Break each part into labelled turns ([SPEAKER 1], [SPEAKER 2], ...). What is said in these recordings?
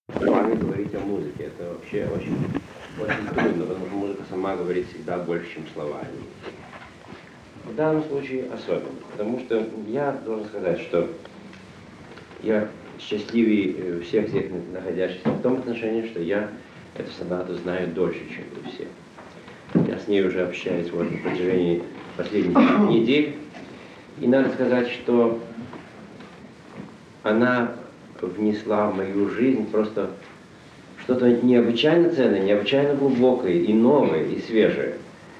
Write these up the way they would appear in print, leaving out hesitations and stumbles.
[SPEAKER 1] С вами говорить о музыке. Это вообще очень трудно, потому что музыка сама говорит всегда больше, чем слова. В данном случае особенно, потому что я должен сказать, что я счастливее всех находящихся в том отношении, что я эту сонату знаю дольше, чем вы все. Я с ней уже общаюсь вот на протяжении последних недель. И надо сказать, что она внесла в мою жизнь просто что-то необычайно ценное, необычайно глубокое, и новое, и свежее.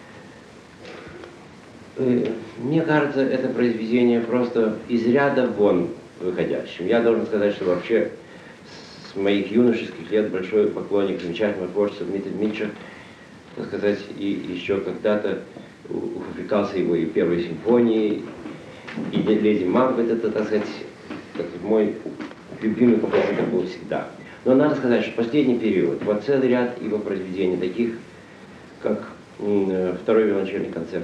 [SPEAKER 1] Мне кажется, это произведение просто из ряда вон выходящим. Я должен сказать, что вообще с моих юношеских лет большой поклонник замечательного творчества Дмитрия Дмитриевича, так сказать, и еще когда-то увлекался его и первой симфонией, и Леди Макбет, это, так сказать, мой любимый композитор был всегда. Но надо сказать, что в последний период, вот целый ряд его произведений, таких как второй виолончельный концерт,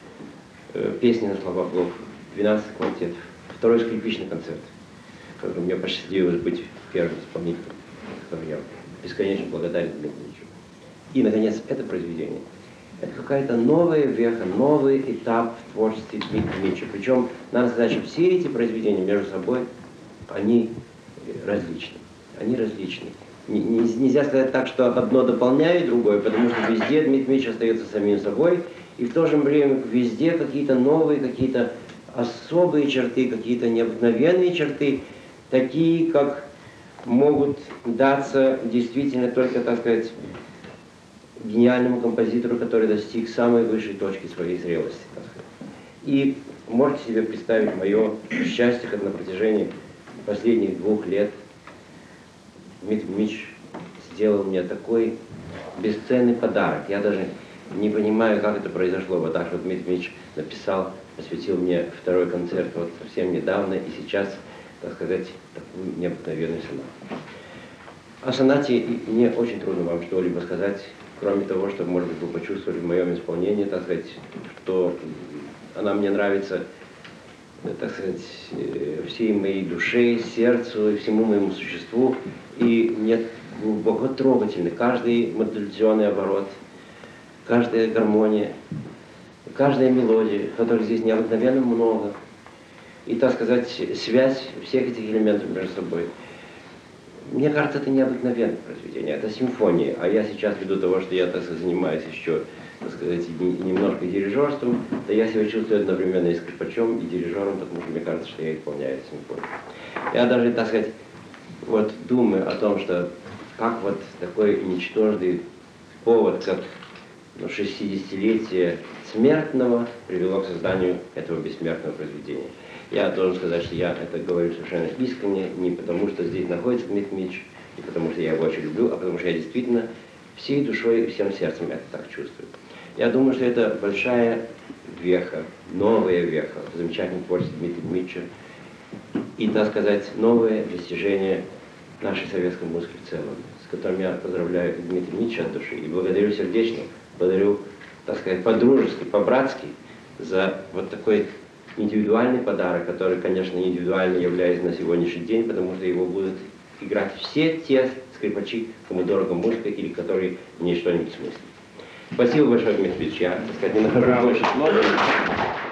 [SPEAKER 1] песни на слова Блох, 12 квартетов, второй скрипичный концерт, который мне посчастливилось быть первым исполнителем, которому я бесконечно благодарен Дмитрию. И, наконец, это произведение. Это какая-то новая веха, новый этап в творчестве Дмитрия Дмитриевича. Причем, надо сказать, что все эти произведения между собой, они различны. Они различны. Нельзя сказать так, что одно дополняет другое, потому что везде Дмитрий Дмитриевич остается самим собой, и в то же время везде какие-то новые, какие-то особые черты, какие-то необыкновенные черты, такие, как могут даться действительно только, так сказать, гениальному композитору, который достиг самой высшей точки своей зрелости, так сказать. И можете себе представить мое счастье, как на протяжении последних 2 лет Дмитрий Дмитриевич сделал мне такой бесценный подарок. Я даже не понимаю, как это произошло. Вот так вот Дмитрий Дмитриевич написал, посвятил мне второй концерт вот совсем недавно, и сейчас, так сказать, такую необыкновенную сонату. О сонате мне очень трудно вам что-либо сказать, кроме того, что, может быть, вы почувствовали в моем исполнении, так сказать, что она мне нравится, так сказать, всей моей душе, сердцу и всему моему существу. И мне глубоко трогательны каждый модуляционный оборот, каждая гармония, каждая мелодия, которых здесь необыкновенно много. И, так сказать, связь всех этих элементов между собой. Мне кажется, это необыкновенное произведение, это симфония. А я сейчас, ввиду того, что я, так сказать, занимаюсь еще, так сказать, немножко дирижерством, то я себя чувствую одновременно и скрипачом, и дирижером, потому что мне кажется, что я исполняю симфонию. Я даже, так сказать, вот думаю о том, что как вот такой ничтожный повод, как 60-летие смертного, привело к созданию этого бессмертного произведения. Я должен сказать, что я это говорю совершенно искренне, не потому что здесь находится Дмитрий Дмитриевич, и потому что я его очень люблю, а потому что я действительно всей душой и всем сердцем это так чувствую. Я думаю, что это большая веха, новая веха в замечательном творчестве Дмитрия Дмитриевича, и, так сказать, новое достижение нашей советской музыки в целом, с которым я поздравляю Дмитрия Дмитриевича от души и благодарю сердечно, благодарю, так сказать, по-дружески, по-братски за вот такой индивидуальный подарок, который, конечно, индивидуально является на сегодняшний день, потому что его будут играть все те скрипачи, кому дорого музыка или которые в ней что-нибудь смыслят. Спасибо большое, Дмитрий Ильич. Я, так сказать, не нахожу больше слов.